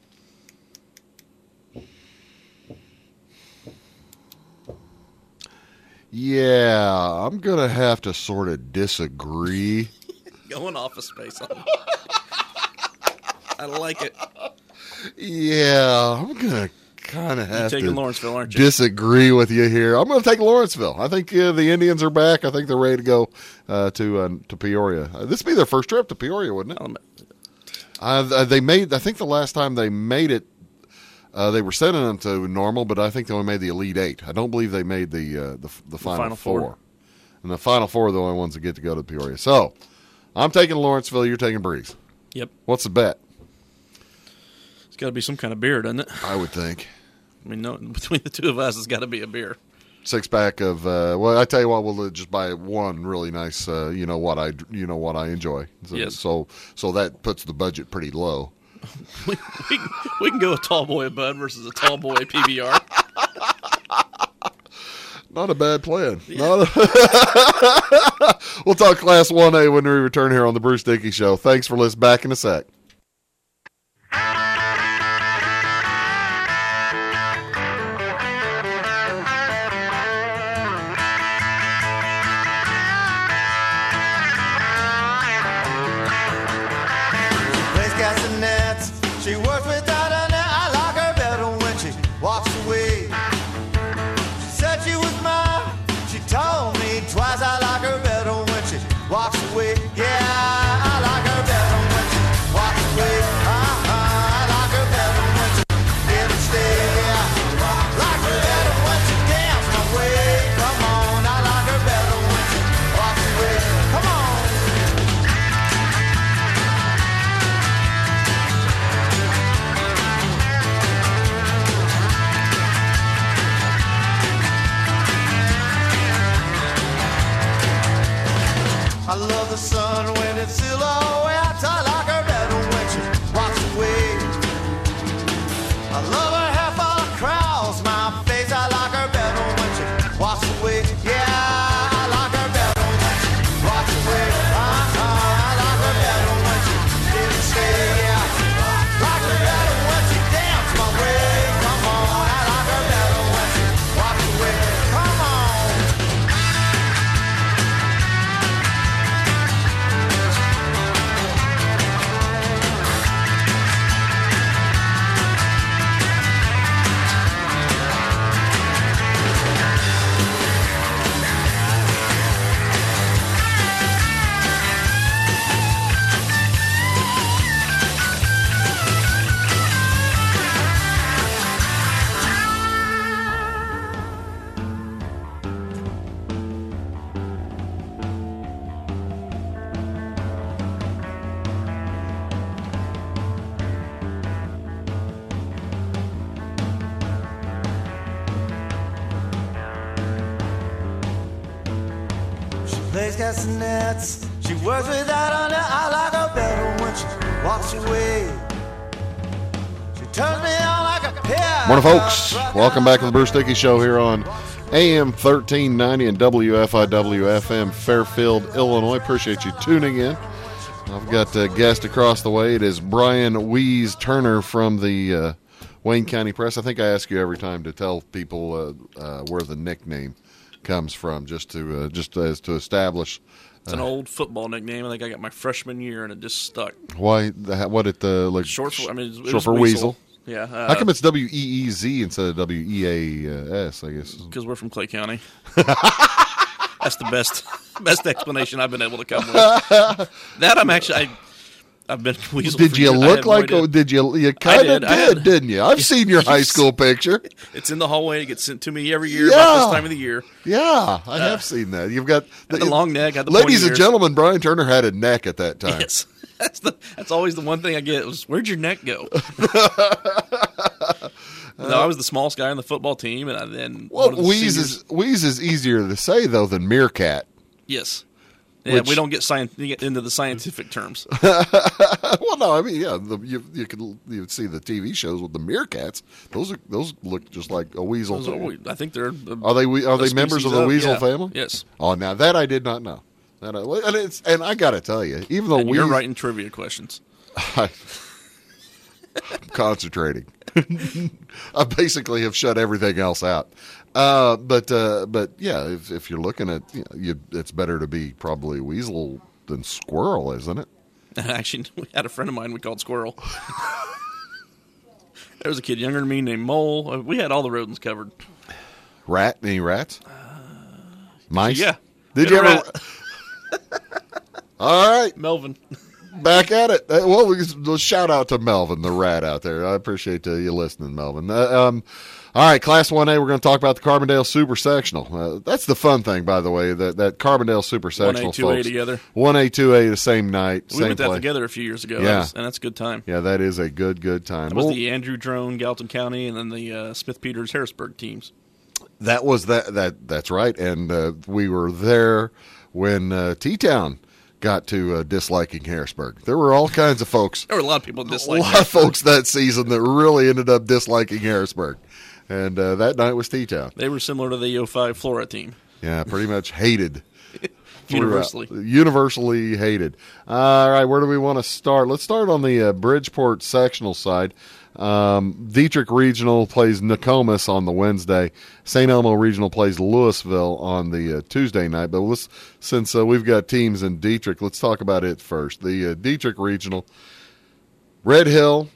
Speaker 1: Yeah, I'm going to have to sort of disagree.
Speaker 2: Going Office Space on. I like it.
Speaker 1: Yeah, I'm going to kind of
Speaker 2: You're
Speaker 1: have
Speaker 2: taking
Speaker 1: to
Speaker 2: Lawrenceville, aren't you?
Speaker 1: disagree with you here. I'm going to take Lawrenceville. I think uh, the Indians are back. I think they're ready to go uh, to uh, to Peoria. Uh, this would be their first trip to Peoria, wouldn't it?
Speaker 2: Um,
Speaker 1: Uh, they made. I think the last time they made it, uh, they were sending them to normal, but I think they only made the Elite Eight. I don't believe they made the uh, the, the, final,
Speaker 2: Final
Speaker 1: four.
Speaker 2: Four.
Speaker 1: And the Final Four are the only ones that get to go to Peoria. So I'm taking Lawrenceville. You're taking Breeze.
Speaker 2: Yep.
Speaker 1: What's the bet?
Speaker 2: It's got to be some kind of beer, doesn't it?
Speaker 1: I would think
Speaker 2: I mean, no, between the two of us, it's got to be a beer.
Speaker 1: six pack of. Uh, well, I tell you what, we'll just buy one really nice. Uh, you know what I you know what I enjoy. So,
Speaker 2: Yes.
Speaker 1: So so that puts the budget pretty low.
Speaker 2: We, we, can- we can go a tall boy Bud versus a tall boy P B R.
Speaker 1: Not a bad plan. Not a we'll talk Class one A when we return here on the Bruce Dickey Show. Thanks for listening. Back in a sec.
Speaker 4: Plays castanets. She works without a net. I like her better when she walks away. She said she was mine. She told me twice. I like her better when she walks away. Yeah, I like her better when she walks plays castanets. She works without under. I like her better when she walks away. She turns me on like a pair.
Speaker 1: Morning, folks. Welcome back to the Bruce Dickey Show here on A M thirteen ninety and W F I W F M Fairfield, Illinois. Appreciate you tuning in. I've got a guest across the way. It is Brian Weeze Turner from the uh, Wayne County Press. I think I ask you every time to tell people uh, uh, where the nickname comes from, just to uh, just as to establish.
Speaker 2: It's an old football nickname. I think I got my freshman year, and it just stuck.
Speaker 1: Why? The, what it uh, like?
Speaker 2: Short for, I mean, it
Speaker 1: short
Speaker 2: was
Speaker 1: for
Speaker 2: Weasel.
Speaker 1: Weasel.
Speaker 2: Yeah. Uh,
Speaker 1: How come it's W E E Z instead of W E A S? I guess
Speaker 2: because we're from Clay County. That's the best best explanation I've been able to come with. That I'm actually. I, I've been Weasel.
Speaker 1: Did
Speaker 2: for
Speaker 1: you
Speaker 2: years.
Speaker 1: look
Speaker 2: no
Speaker 1: like?
Speaker 2: idea.
Speaker 1: Oh, did you? You kind of
Speaker 2: did,
Speaker 1: did,
Speaker 2: I had-
Speaker 1: didn't you? I've seen your high school picture.
Speaker 2: It's in the hallway. It gets sent to me every year
Speaker 1: Yeah.
Speaker 2: about this time of the year.
Speaker 1: Yeah, I have seen that. You've got
Speaker 2: Had the long neck. Had the
Speaker 1: ladies
Speaker 2: pointy
Speaker 1: and
Speaker 2: ears.
Speaker 1: gentlemen. Brian Turner had a neck at that time.
Speaker 2: Yes, that's the that's always the one thing I get was where'd your neck go? No, I was the smallest guy on the football team, and I then
Speaker 1: Well,
Speaker 2: one of the
Speaker 1: Wheeze
Speaker 2: seniors-
Speaker 1: is Wheeze is easier to say though than meerkat.
Speaker 2: yes. Yeah,
Speaker 1: Which-
Speaker 2: we don't get, scien- get into the scientific terms.
Speaker 1: Well, no, I mean, yeah, the, you you could you would see the T V shows with the meerkats. Those are those look just like a weasel.
Speaker 2: Those are-
Speaker 1: too.
Speaker 2: I think they're a-
Speaker 1: Are they we- are
Speaker 2: a
Speaker 1: they members of
Speaker 2: species
Speaker 1: the weasel
Speaker 2: yeah.
Speaker 1: family?
Speaker 2: Yes.
Speaker 1: Oh, now that I did not know. That I, and it's and I got to tell you, even though
Speaker 2: And
Speaker 1: Wheeze,
Speaker 2: you're writing trivia questions.
Speaker 1: I, I'm concentrating. I basically have shut everything else out. Uh, but uh, but yeah, if, if you're looking at, you know, you, it's better to be probably weasel than squirrel, isn't it?
Speaker 2: Actually, we had a friend of mine we called Squirrel. There was a kid younger than me named Mole. We had all the rodents covered.
Speaker 1: Rat? Any rats? Mice?
Speaker 2: Yeah.
Speaker 1: Did
Speaker 2: Been
Speaker 1: you
Speaker 2: a
Speaker 1: ever? All right,
Speaker 2: Melvin.
Speaker 1: back at it. Uh, Well, we we'll shout out to Melvin, the rat out there. I appreciate uh, you listening, Melvin. Uh, um, all right, Class one A, we're going to talk about the Carbondale Super Sectional. Uh, that's the fun thing, by the way, that, that Carbondale Super Sectional,
Speaker 2: one A, two A
Speaker 1: folks.
Speaker 2: together.
Speaker 1: one A, two A the same night,
Speaker 2: We
Speaker 1: same
Speaker 2: went that
Speaker 1: place.
Speaker 2: together a few years ago.
Speaker 1: Yeah.
Speaker 2: That was- and that's a good time.
Speaker 1: Yeah, that is a good, good time.
Speaker 2: That was
Speaker 1: Well,
Speaker 2: the Andrew Drone, Gallatin County, and then the uh, Smith Peters, Harrisburg teams.
Speaker 1: that was that. That that's right, and uh, we were there when uh, T-Town got to uh, disliking Harrisburg. There were all kinds of folks.
Speaker 2: There were a lot of people that
Speaker 1: a
Speaker 2: disliked
Speaker 1: lot of folks that season that really ended up disliking Harrisburg, and uh, that night was T-Town.
Speaker 2: They were similar to the oh five Flora team.
Speaker 1: Yeah, pretty much hated.
Speaker 2: Universally.
Speaker 1: Throughout. Universally hated. All right, where do we want to start? Let's start on the uh, Bridgeport sectional side. Um, Dietrich Regional plays Nokomis on the Wednesday. Saint Elmo Regional plays Louisville on the uh, Tuesday night. But let's, since uh, we've got teams in Dietrich, let's talk about it first. The uh, Dietrich Regional, Red Hill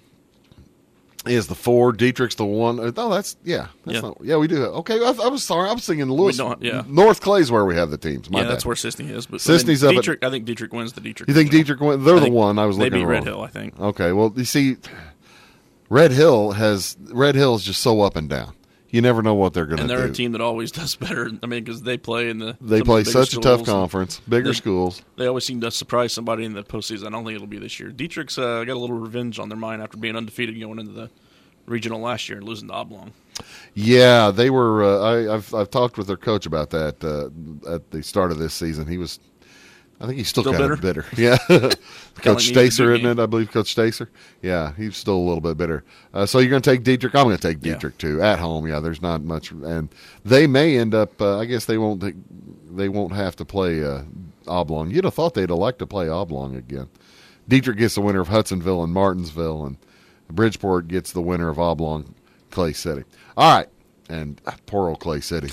Speaker 1: is the four. Dietrich's the one. Oh, that's yeah. That's
Speaker 2: Yeah.
Speaker 1: Not, yeah, we do. Okay, I, I was sorry. I was thinking Louis.
Speaker 2: don't- yeah.
Speaker 1: North Clay's where we have the teams. My
Speaker 2: yeah,
Speaker 1: bad.
Speaker 2: that's where Sisney is. But
Speaker 1: Sisney's
Speaker 2: I
Speaker 1: up
Speaker 2: mean,
Speaker 1: at-
Speaker 2: Dietrich, I think Dietrich wins the Dietrich.
Speaker 1: You think
Speaker 2: Regional.
Speaker 1: Dietrich went? They're
Speaker 2: I
Speaker 1: the
Speaker 2: think
Speaker 1: one I was
Speaker 2: They
Speaker 1: looking
Speaker 2: beat
Speaker 1: at.
Speaker 2: Red Hill, I think.
Speaker 1: Okay, well, you see, Red Hill has Red Hill is just so up and down. You never know what they're going to
Speaker 2: And
Speaker 1: do.
Speaker 2: they're a team that always does better. I mean, because they play in the
Speaker 1: They
Speaker 2: some
Speaker 1: play
Speaker 2: of the bigger
Speaker 1: such a tough
Speaker 2: schools.
Speaker 1: conference, bigger
Speaker 2: They-
Speaker 1: schools.
Speaker 2: They always seem to surprise somebody in the postseason. I don't think it'll be this year. Dietrich's uh, got a little revenge on their mind after being undefeated going into the regional last year and losing to Oblong.
Speaker 1: Yeah, they were. Uh, I, I've I've talked with their coach about that uh, at the start of this season. He was, I think he's still,
Speaker 2: Still
Speaker 1: kind of bitter. Yeah, Coach
Speaker 2: like me,
Speaker 1: Stacer,
Speaker 2: big
Speaker 1: isn't it?
Speaker 2: game.
Speaker 1: I believe Coach Stacer. Yeah, he's still a little bit bitter. Uh, so you're going to take Dietrich. I'm going to take
Speaker 2: Yeah.
Speaker 1: Dietrich too at home. Yeah, there's not much, and they may end up. Uh, I guess they won't. They won't have to play uh, Oblong. You'd have thought they'd elect to play Oblong again. Dietrich gets the winner of Hudsonville and Martinsville, and Bridgeport gets the winner of Oblong, Clay City. All right, and uh, poor old Clay City.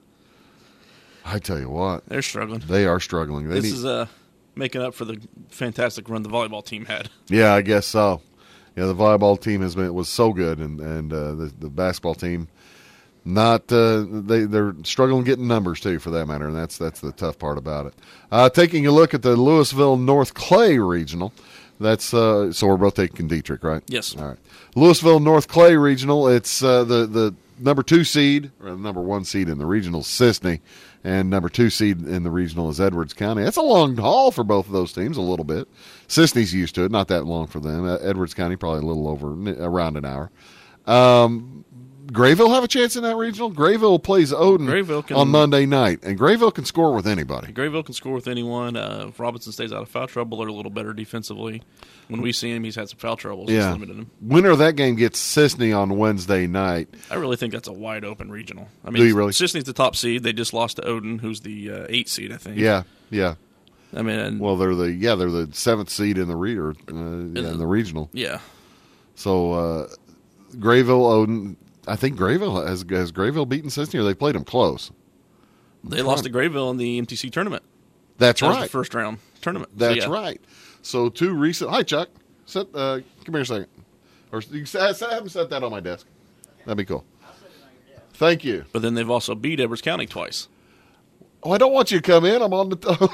Speaker 1: I tell you what,
Speaker 2: They're struggling.
Speaker 1: they are struggling. They
Speaker 2: This
Speaker 1: need,
Speaker 2: is uh, making up for the fantastic run the volleyball team had.
Speaker 1: yeah, I guess so. Yeah, the volleyball team has been was so good, and and uh, the the basketball team not uh, they they're struggling getting numbers too, for that matter, and that's that's the tough part about it. Uh, taking a look at the Louisville North Clay Regional. That's uh, so we're both taking Dietrich, right?
Speaker 2: Yes.
Speaker 1: All right. Louisville North Clay Regional. It's uh, the the number two seed or the number one seed in the regional, Sisney, and number two seed in the regional is Edwards County. That's a long haul for both of those teams, a little bit. Sisney's used to it, not that long for them. Uh, Edwards County probably a little over around an hour. Um, Grayville have a chance in that regional? Grayville plays Odin
Speaker 2: Grayville can-
Speaker 1: on Monday night, and Grayville can score with anybody.
Speaker 2: Grayville can score with anyone. Uh, if Robinson stays out of foul trouble, they're a little better defensively. When we see him, he's had some foul trouble, so
Speaker 1: Yeah.
Speaker 2: it's limited him.
Speaker 1: Winner of that game gets Sisney on Wednesday night.
Speaker 2: I really think that's a wide open regional. I mean,
Speaker 1: Do you really?
Speaker 2: Sisney's the top seed. They just lost to Odin, who's the uh, eight seed, I think.
Speaker 1: Yeah, yeah.
Speaker 2: I mean, and,
Speaker 1: Well, they're the yeah they're the seventh seed in the re- or, uh, yeah, in the regional.
Speaker 2: yeah.
Speaker 1: So uh, Grayville, Odin. I think Grayville has has Grayville beaten Sisney, or they played them close.
Speaker 2: They lost to Grayville in the M T C tournament.
Speaker 1: That's
Speaker 2: That was
Speaker 1: right.
Speaker 2: the first round tournament. So,
Speaker 1: That's
Speaker 2: yeah.
Speaker 1: right. So two recent. Hi, Chuck. Sit. Uh, come here a second. Or you can set, set, have him set that on my desk. That'd be cool. Thank you.
Speaker 2: But then they've also beat Edwards County twice.
Speaker 1: Oh, I don't want you to come in. I'm on the.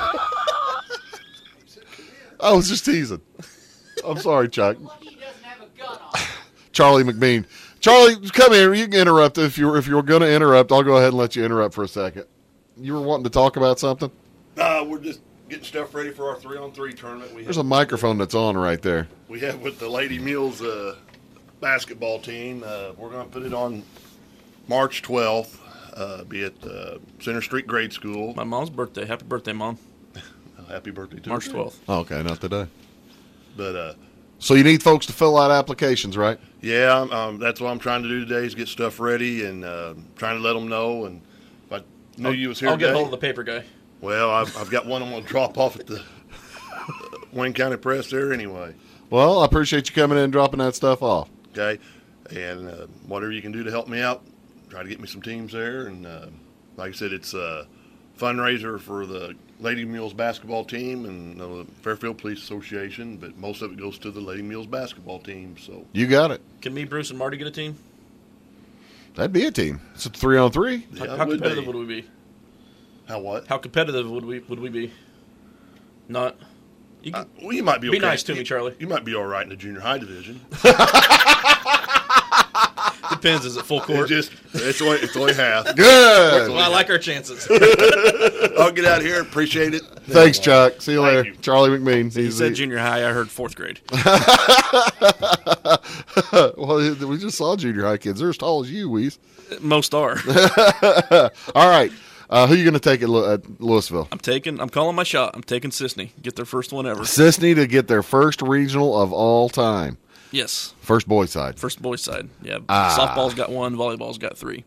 Speaker 1: I was just teasing. I'm sorry, Chuck. Charlie McBean. Charlie, come here. You can interrupt if you're if you're going to interrupt. I'll go ahead and let you interrupt for a second. You were wanting to talk about something?
Speaker 5: Uh, we're just getting stuff ready for our three-on-three tournament. We
Speaker 1: There's a
Speaker 5: have,
Speaker 1: microphone that's on right there.
Speaker 5: we have with the Lady Mules uh, basketball team. Uh, we're going to put it on March twelfth. Uh, be at uh, Center Street Grade School.
Speaker 2: My mom's birthday. Happy birthday, Mom.
Speaker 5: Happy birthday to
Speaker 2: March
Speaker 5: her.
Speaker 2: twelfth.
Speaker 1: Oh, okay, not today.
Speaker 5: But uh,
Speaker 1: So you need folks to fill out applications, right?
Speaker 5: yeah, um, that's what I'm trying to do today is get stuff ready and uh, trying to let them know. And if I knew you was here
Speaker 2: I'll
Speaker 5: today,
Speaker 2: get hold of the paper guy.
Speaker 5: well, I've, I've got one I'm going to drop off at the Wayne County Press there anyway.
Speaker 1: Well, I appreciate you coming in and dropping that stuff off.
Speaker 5: Okay, and uh, whatever you can do to help me out, try to get me some teams there. And uh, like I said, it's a fundraiser for the Lady Mules basketball team and the Fairfield Police Association, but most of it goes to the Lady Mules basketball team. So
Speaker 1: You got it.
Speaker 2: Can me, Bruce, and Marty get a team?
Speaker 1: That'd be a team. It's a three on three.
Speaker 5: yeah,
Speaker 2: How,
Speaker 5: it
Speaker 2: how
Speaker 5: would
Speaker 2: competitive
Speaker 5: be.
Speaker 2: would we be?
Speaker 5: How what?
Speaker 2: How competitive would we would we be? Not. You
Speaker 5: Uh,
Speaker 2: can,
Speaker 5: well, you might be.
Speaker 2: Be
Speaker 5: okay.
Speaker 2: nice to me,
Speaker 5: You-
Speaker 2: Charlie.
Speaker 5: You might be all right in the junior high division.
Speaker 2: depends. Is it full
Speaker 5: It
Speaker 2: court?
Speaker 5: just it's only it's only half.
Speaker 1: Good.
Speaker 2: Well, I like our chances.
Speaker 5: I'll get out of here. Appreciate it.
Speaker 1: Thanks, Chuck. See you
Speaker 5: Thank
Speaker 1: later.
Speaker 5: you.
Speaker 1: Charlie McMean.
Speaker 2: You
Speaker 1: He's
Speaker 2: said
Speaker 1: the-
Speaker 2: junior high. I heard fourth grade.
Speaker 1: well, we just saw junior high kids. They're as tall as you, Weez.
Speaker 2: Most are.
Speaker 1: All right. Uh, who are you going to take at, Lew- at Louisville?
Speaker 2: I'm taking. I'm calling my shot. I'm taking Sisney. Get their first one ever.
Speaker 1: Sisney to get their first regional of all time.
Speaker 2: Yes.
Speaker 1: First boys side.
Speaker 2: First boys side. Yeah.
Speaker 1: Ah.
Speaker 2: Softball's got one. Volleyball's got three.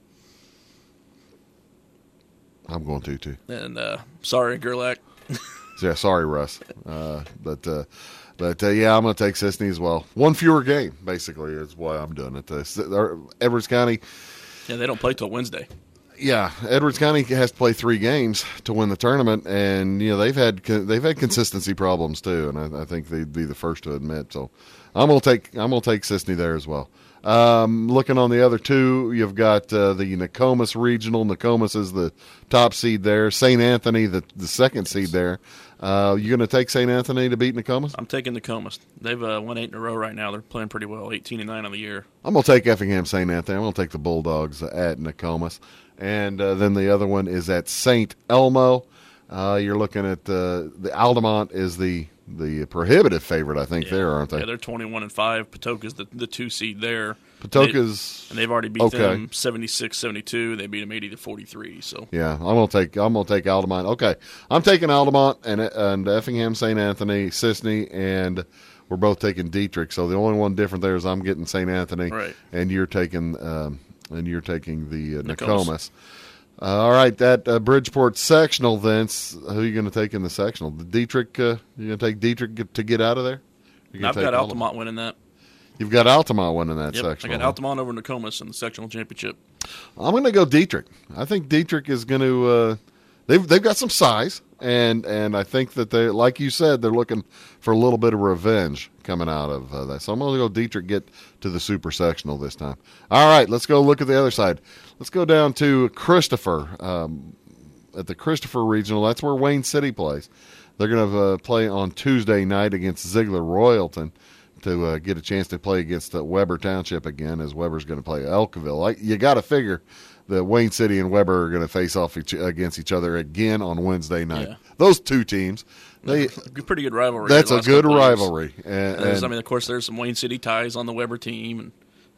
Speaker 1: I'm going to, too.
Speaker 2: And uh, sorry, Gerlach.
Speaker 1: Yeah, sorry, Russ. Uh, but, uh, but uh, yeah, I'm going to take Sisney as well. One fewer game, basically, is why I'm doing it. Uh, S- or Edwards County,
Speaker 2: Yeah, they don't play till Wednesday.
Speaker 1: yeah, Edwards County has to play three games to win the tournament, and you know they've had they've had consistency problems too, and I, I think they'd be the first to admit. So I'm gonna take I'm gonna take Sisney there as well. Um, looking on the other two, you've got uh, the Nokomis Regional. Nokomis is the top seed there. Saint Anthony, the the second seed there. Uh, you going to take Saint Anthony to beat Nokomis?
Speaker 2: I'm taking the Comas. They've uh, won eight in a row right now. They're playing pretty well. eighteen and nine on the year.
Speaker 1: I'm going to take Effingham Saint Anthony. I'm going to take the Bulldogs at Nokomis. And uh, then the other one is at Saint Elmo. Uh, you're looking at uh, the Altamont is the the prohibitive favorite, I think,
Speaker 2: Yeah.
Speaker 1: there, aren't they?
Speaker 2: Yeah, they're twenty-one and five. Patoka's the, the two seed there.
Speaker 1: Patoka's
Speaker 2: And they've already beat
Speaker 1: okay.
Speaker 2: them seventy-six seventy-two. They beat them eighty to forty-three. So
Speaker 1: Yeah, I'm gonna take I'm gonna take Altamont. Okay, I'm taking Altamont and and Effingham Saint Anthony, Sisney, and we're both taking Dietrich. So the only one different there is I'm getting Saint Anthony,
Speaker 2: Right.
Speaker 1: and you're taking um, and you're taking the uh,
Speaker 2: Nokomis.
Speaker 1: Nokomis. Uh, all right, that uh, Bridgeport sectional. Then s- who are you going to take in the sectional? The Dietrich. Uh, you going to take Dietrich get, to get out of there? You're gonna
Speaker 2: I've
Speaker 1: take
Speaker 2: got
Speaker 1: Altamont?
Speaker 2: Altamont winning that.
Speaker 1: You've got Altamont winning that
Speaker 2: Yep,
Speaker 1: sectional.
Speaker 2: I got
Speaker 1: huh?
Speaker 2: Altamont over Nokomis in the sectional championship.
Speaker 1: I'm going to go Dietrich. I think Dietrich is going to. Uh, they've they've got some size, and and I think that they, like you said, they're looking for a little bit of revenge coming out of uh, that. So I'm going to go Dietrich get to the super sectional this time. All right, let's go look at the other side. Let's go down to Christopher um, at the Christopher Regional. That's where Wayne City plays. They're going to uh, play on Tuesday night against Ziegler Royalton to uh, get a chance to play against uh, Weber Township again, as Weber's going to play Elkville. Like, you got to figure that Wayne City and Weber are going to face off each, against each other again on Wednesday night.
Speaker 2: Yeah.
Speaker 1: Those two teams, they
Speaker 2: Pretty good rivalry.
Speaker 1: that's
Speaker 2: the
Speaker 1: a
Speaker 2: last
Speaker 1: good
Speaker 2: couple of years.
Speaker 1: rivalry. And,
Speaker 2: There's-
Speaker 1: and-
Speaker 2: I mean, of course, there's some Wayne City ties on the Weber team, and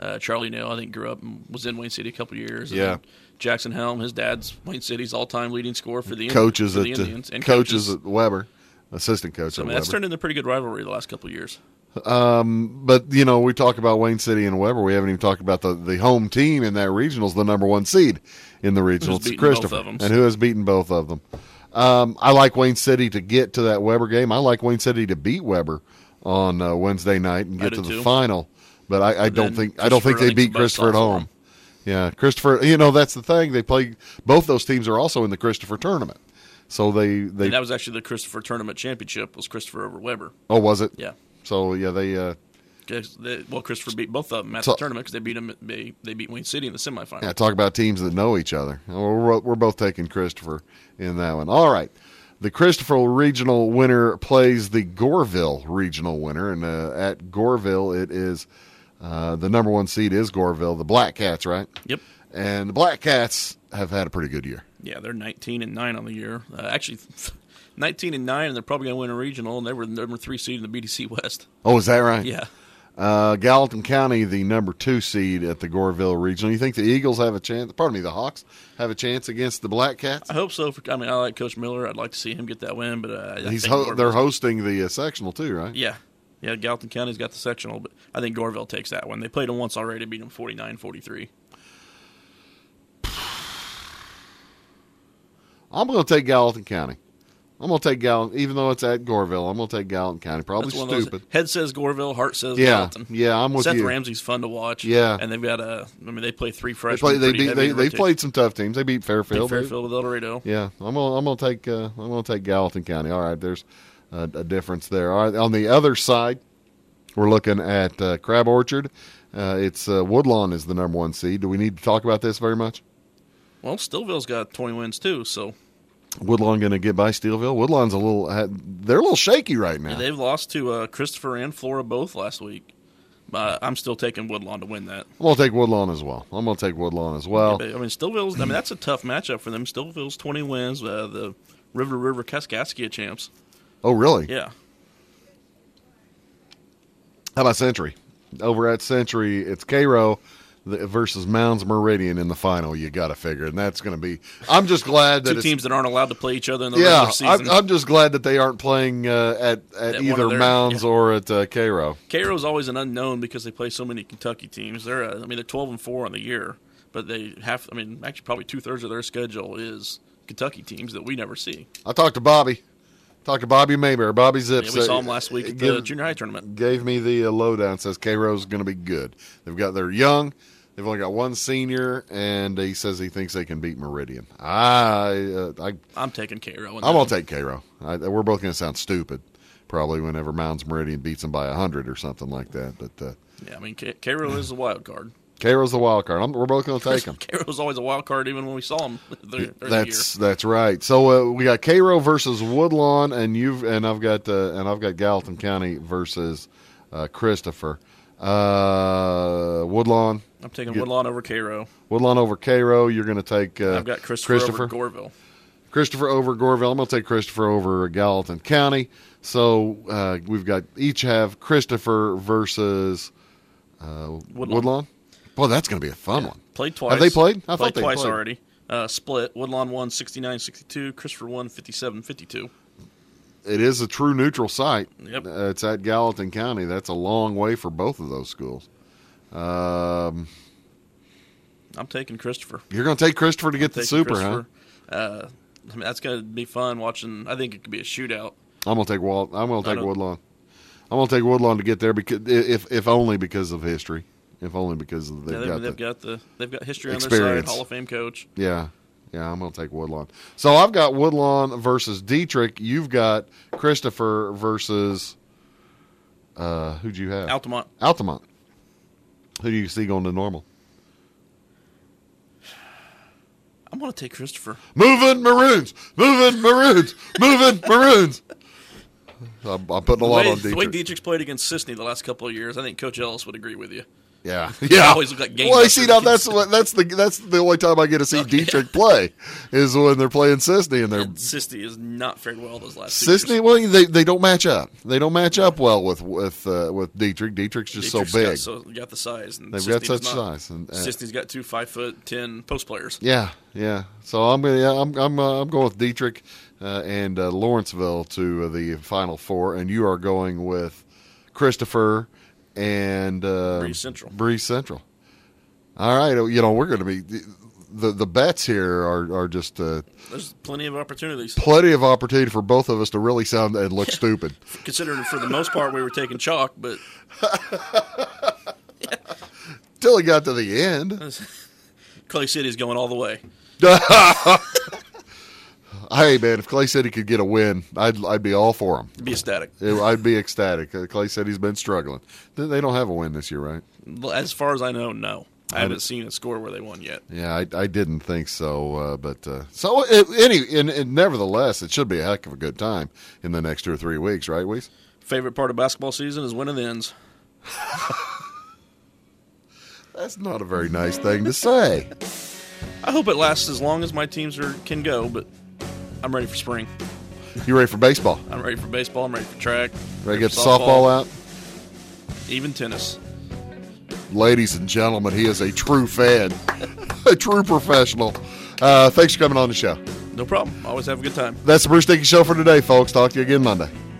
Speaker 2: Uh, Charlie Nail, I think, grew up and was in Wayne City a couple of years. And
Speaker 1: Yeah.
Speaker 2: then Jackson Helm, his dad's Wayne City's all-time leading scorer for the
Speaker 1: Coaches
Speaker 2: for
Speaker 1: at
Speaker 2: the
Speaker 1: uh,
Speaker 2: Indians. And
Speaker 1: coaches, at Weber, assistant coach
Speaker 2: So, I
Speaker 1: at
Speaker 2: mean, that's
Speaker 1: Weber.
Speaker 2: turned into a pretty good rivalry the last couple of years.
Speaker 1: But, you know, we talk about Wayne City and Weber. We haven't even talked about the, the home team in that regionals, the number one seed in the regional. It's
Speaker 2: beaten
Speaker 1: Christopher.
Speaker 2: both of them.
Speaker 1: And who has beaten both of them. Um, I like Wayne City to get to that Weber game. I like Wayne City to beat Weber on uh, Wednesday night and
Speaker 2: I
Speaker 1: get
Speaker 2: do
Speaker 1: to the
Speaker 2: too.
Speaker 1: final. But I, I don't
Speaker 2: then
Speaker 1: think I don't think
Speaker 2: Christopher, I
Speaker 1: they
Speaker 2: think,
Speaker 1: beat
Speaker 2: the best
Speaker 1: Christopher at
Speaker 2: odds for
Speaker 1: home. Yeah, Christopher. You know, that's the thing. They play both those teams are also in the Christopher tournament. So they they
Speaker 2: And that was actually the Christopher Tournament Championship was Christopher over Weber.
Speaker 1: oh was it?
Speaker 2: Yeah.
Speaker 1: So yeah, they uh,
Speaker 2: 'Cause they, well, Christopher beat both of them at
Speaker 1: So-
Speaker 2: the tournament because they beat them. They, they beat Wayne City in the semifinal.
Speaker 1: yeah talk about teams that know each other. We're we're both taking Christopher in that one. All right. The Christopher regional winner plays the Goreville regional winner, and uh, at Goreville, it is uh, the number one seed is Goreville, the Black Cats, right?
Speaker 2: Yep.
Speaker 1: And the Black Cats have had a pretty good year.
Speaker 2: Yeah, they're nineteen and nine on the year. Uh, actually, nineteen and nine, and they're probably going to win a regional. And they were the number three seed in the B D C West.
Speaker 1: Oh, is that right?
Speaker 2: Yeah.
Speaker 1: Uh, Gallatin County, the number two seed at the Goreville regional. You think the Eagles have a chance? Pardon me, the Hawks have a chance against the Black Cats?
Speaker 2: I hope so. For, I mean, I like Coach Miller. I'd like to see him get that win, but uh, I
Speaker 1: He's
Speaker 2: think
Speaker 1: ho-
Speaker 2: Goreville's-
Speaker 1: they're hosting the uh, sectional too, right?
Speaker 2: Yeah. Yeah, Gallatin County's got the sectional, but I think Goreville takes that one. They played them once already, beat them forty-nine forty-three.
Speaker 1: I'm going to take Gallatin County. I'm going to take Gallatin, even though it's at Goreville. I'm going to take Gallatin County. Probably
Speaker 2: That's one of those-
Speaker 1: stupid.
Speaker 2: Head says Goreville, heart says
Speaker 1: Yeah,
Speaker 2: Gallatin.
Speaker 1: yeah, I'm with
Speaker 2: Seth
Speaker 1: you.
Speaker 2: Ramsey's fun to watch.
Speaker 1: Yeah.
Speaker 2: And they've got a, I mean, they play three
Speaker 1: They
Speaker 2: freshmen.
Speaker 1: play, they
Speaker 2: pretty
Speaker 1: beat,
Speaker 2: heavy
Speaker 1: they
Speaker 2: in
Speaker 1: they
Speaker 2: rotation.
Speaker 1: played some tough teams. They beat
Speaker 2: Beat
Speaker 1: Fairfield.
Speaker 2: Fairfield with El Dorado.
Speaker 1: Yeah, I'm gonna I'm gonna take uh, I'm gonna take Gallatin County. All right, there's a, a difference there. All right, on the other side, we're looking at uh, Crab Orchard. Uh, it's uh, Woodlawn is the number one seed. Do we need to talk about this very much?
Speaker 2: Well, Stillville's got twenty wins too, so
Speaker 1: Woodlawn going to get by Steelville. Woodlawn's a little they're a little shaky right now.
Speaker 2: they've lost to uh, Christopher and Flora both last week. Uh, I'm still taking Woodlawn to win that.
Speaker 1: I'm gonna take Woodlawn as well. I'm gonna take Woodlawn as well.
Speaker 2: I mean, Stillville's. I mean, that's a tough matchup for them. Stillville's twenty wins. Uh, the River River Kaskaskia champs.
Speaker 1: Oh, really?
Speaker 2: Yeah.
Speaker 1: How about Century? Over at Century, it's Cairo versus Mounds Meridian in the final. You got to figure, and that's going to be. I'm just glad that
Speaker 2: Two
Speaker 1: it's,
Speaker 2: teams that aren't allowed to play each other in the
Speaker 1: Yeah,
Speaker 2: regular season.
Speaker 1: I'm, I'm just glad that they aren't playing uh, at at
Speaker 2: At one
Speaker 1: either
Speaker 2: of their-
Speaker 1: Mounds
Speaker 2: yeah.
Speaker 1: or at uh, Cairo.
Speaker 2: Cairo's always an unknown because they play so many Kentucky teams. They're, uh, I mean, they're twelve and four on the year, but they have. I mean, actually, probably two thirds of their schedule is Kentucky teams that we never see.
Speaker 1: I talked to Bobby. Talked to Bobby Mayberry. Bobby Zips.
Speaker 2: Yeah, we saw
Speaker 1: uh,
Speaker 2: them last week at the
Speaker 1: give-
Speaker 2: junior high tournament.
Speaker 1: Gave me the uh, lowdown. Says Cairo's going to be good. They've got they're young. They've only got one senior, and he says he thinks they can beat Meridian. I uh, I
Speaker 2: I'm taking Cairo.
Speaker 1: I'm gonna take Cairo. I, we're both gonna sound stupid, probably whenever Mounds Meridian beats them by a hundred or something like that. But uh,
Speaker 2: Yeah, I mean, Ca- Cairo is a wild card.
Speaker 1: Cairo's the wild card. I'm, we're both gonna take them.
Speaker 2: Cairo's always a wild card, even when we saw them.
Speaker 1: That's that's right. So uh, we got Cairo versus Woodlawn, and you've and I've got uh, and I've got Gallatin County versus uh, Christopher. Uh, Woodlawn.
Speaker 2: I'm taking
Speaker 1: Good.
Speaker 2: Woodlawn over Cairo.
Speaker 1: Woodlawn over Cairo. You're going to take uh,
Speaker 2: I've got Christopher,
Speaker 1: Christopher.
Speaker 2: over Goreville.
Speaker 1: Christopher over Goreville. I'm going to take Christopher over Gallatin County. So uh, we've got each have Christopher versus uh, Woodlawn.
Speaker 2: Woodlawn.
Speaker 1: Boy, that's going to be a fun one.
Speaker 2: Played twice.
Speaker 1: Have they played? I
Speaker 2: played
Speaker 1: thought they
Speaker 2: twice
Speaker 1: played.
Speaker 2: already. Uh, split. Woodlawn won sixty-nine sixty-two. Christopher won fifty-seven fifty-two.
Speaker 1: It is a true neutral site.
Speaker 2: Yep.
Speaker 1: Uh, it's at Gallatin County. That's a long way for both of those schools. Um,
Speaker 2: I'm taking Christopher.
Speaker 1: you're going to take Christopher to get the
Speaker 2: Taking
Speaker 1: super, huh?
Speaker 2: Christopher. Uh, I mean, that's going to be fun watching. I think it could be a shootout.
Speaker 1: I'm going to take Walt. I'm going to
Speaker 2: I
Speaker 1: take
Speaker 2: don't-
Speaker 1: Woodlawn. I'm going to take Woodlawn to get there because if if only because of history, if only because of they've
Speaker 2: Yeah,
Speaker 1: got
Speaker 2: they've,
Speaker 1: the,
Speaker 2: got the they've got history on their
Speaker 1: experience.
Speaker 2: side. Hall of Fame coach.
Speaker 1: yeah. Yeah, I'm going to take Woodlawn. So I've got Woodlawn versus Dietrich. You've got Christopher versus uh, who'd you have?
Speaker 2: Altamont.
Speaker 1: Altamont. Who do you see going to normal?
Speaker 2: I'm going to take Christopher.
Speaker 1: Moving Maroons, moving Maroons, moving Maroons. I'm, I'm putting a
Speaker 2: The
Speaker 1: lot
Speaker 2: way,
Speaker 1: on
Speaker 2: the way
Speaker 1: Dietrich.
Speaker 2: Dietrich's played against Sisney the last couple of years, I think Coach Ellis would agree with you.
Speaker 1: Yeah,
Speaker 2: They
Speaker 1: yeah.
Speaker 2: always look like game
Speaker 1: Well, see, now
Speaker 2: busters.
Speaker 1: that's what that's the that's the only time I get to see
Speaker 2: Okay.
Speaker 1: Dietrich play is when they're playing Sisney and they're
Speaker 2: And Sisty has not fared well those last two
Speaker 1: Sisney.
Speaker 2: years.
Speaker 1: Well, they they don't match up. They don't match up well with with uh, with Dietrich. Dietrich's just
Speaker 2: Dietrich's
Speaker 1: so big.
Speaker 2: Got, so got the size. And
Speaker 1: They've
Speaker 2: Sisty
Speaker 1: got
Speaker 2: does
Speaker 1: such
Speaker 2: not.
Speaker 1: size. And, uh,
Speaker 2: Sisty's got two five foot ten post players.
Speaker 1: Yeah, yeah. So I'm gonna, yeah, I'm I'm uh, I'm going with Dietrich uh, and uh, Lawrenceville to uh, the Final Four, and you are going with Christopher and uh,
Speaker 2: Breeze Central.
Speaker 1: Breeze Central. All right, you know we're going to be the the bets here are are just uh,
Speaker 2: There's plenty of opportunities.
Speaker 1: plenty of opportunity for both of us to really sound and look stupid.
Speaker 2: Considering for the most part we were taking chalk, but
Speaker 1: Till it got to the end.
Speaker 2: Clay City's going all the way.
Speaker 1: Hey man, if Clay City could get a win, I'd I'd be all for them.
Speaker 2: Be ecstatic.
Speaker 1: I'd be ecstatic. Uh, Clay City's been struggling. They they don't have a win this year, right?
Speaker 2: As far as I know, no. I
Speaker 1: I
Speaker 2: haven't
Speaker 1: d-
Speaker 2: seen a score where they won yet.
Speaker 1: Yeah, I, I didn't think so. Uh, but uh, so it, any, and, and nevertheless, it should be a heck of a good time in the next two or three weeks, right, Weiss?
Speaker 2: Favorite part of basketball season is when it ends.
Speaker 1: That's not a very nice thing to say.
Speaker 2: I hope it lasts as long as my teams are can go, but I'm ready for spring.
Speaker 1: You ready for baseball?
Speaker 2: I'm ready for baseball. I'm ready for track.
Speaker 1: Ready to get
Speaker 2: for
Speaker 1: softball out?
Speaker 2: Even tennis.
Speaker 1: Ladies and gentlemen, he is a true fan, a true professional. Uh, thanks for coming on the show.
Speaker 2: No problem. Always have a good time.
Speaker 1: That's the Bruce Dickey Show for today, folks. Talk to you again Monday.